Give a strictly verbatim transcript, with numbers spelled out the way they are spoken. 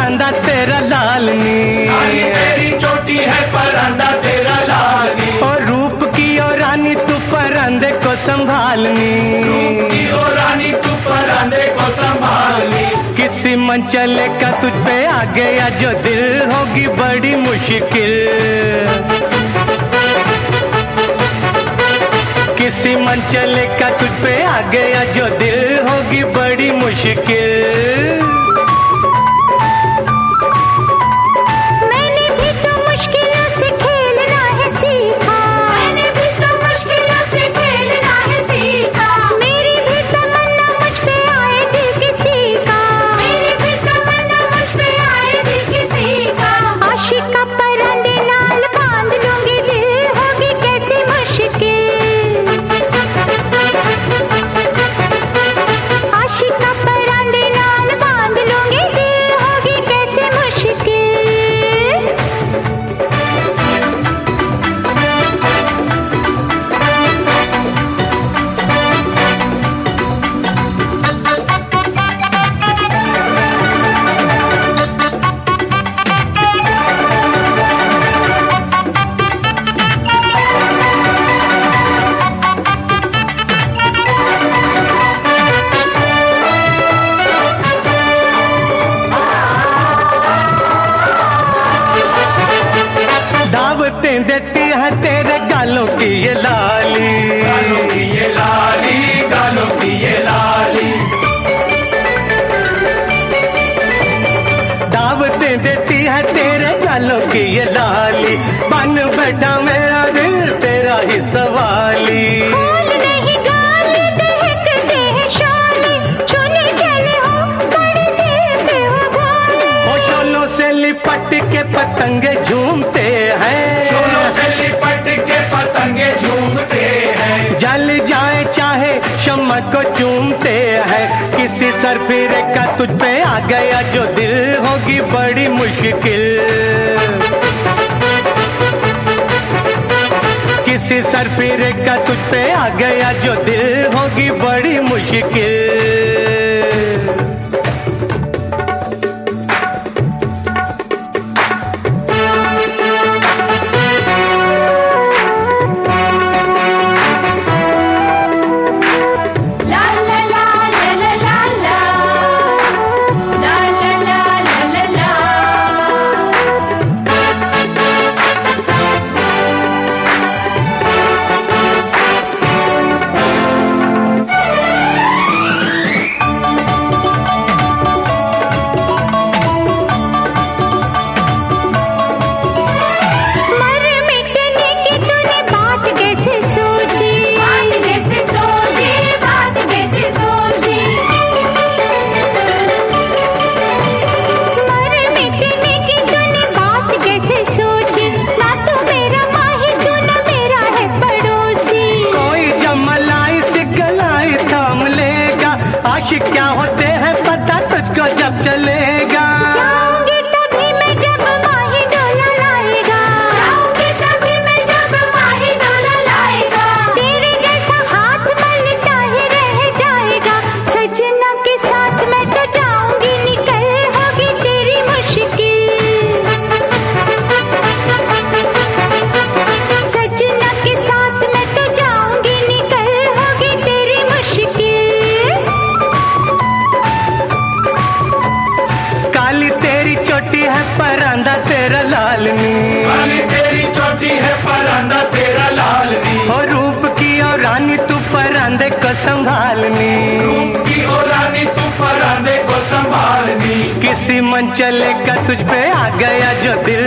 परांदा तेरा लालनी, रानी तेरी चोटी है परांदा तेरा लालनी। और रूप की ओ रानी तू परांदे को संभालनी, रूप की ओ रानी तू परांदे को संभालनी। किसी मंचले का तुझ पे आ गया जो दिल होगी बड़ी मुश्किल, किसी मंचले का तुझ पे आ गया जो दिल होगी बड़ी मुश्किल। दावतें देती है तेरे गालों की ये लाली, गालों की ये लाली, गालों की ये लाली। दावतें देती है तेरे गालों की ये लाली, बन बैठा मेरा दिल तेरा ही सवाली। लिपट के पतंगे झूमते हैं, शोलों से लिपट के पतंगे झूमते हैं। जल जाए चाहे शम्मा को चूमते हैं। किसी सरफिरे का तुझ पे आ गया जो दिल होगी बड़ी मुश्किल, किसी सरफिरे का तुझ पे आ गया जो दिल होगी बड़ी मुश्किल। क्या होते हैं पता तुझको जब चलेगा, जाऊंगी तभी मैं जब माही डोला लाएगा, जाऊंगी तभी मैं जब माही डोला लाएगा। तेरे जैसा हाथ मलता ही रह जाएगा, सजना के साथ मैं तो जाऊंगी निकल होगी तेरी मुश्किल, सजना के साथ मैं तो जाऊंगी निकल होगी तेरी मुश्किल। काली तेरी चोटी है परांदा तेरा लालनी, काली तेरी चोटी है परांदा तेरा लालनी। और रूप की और रानी तू परांदे को संभालनी, रूप की ओ रानी तू परांदे को संभालनी। किसी मंचले का तुझ पे आ गया जो दिल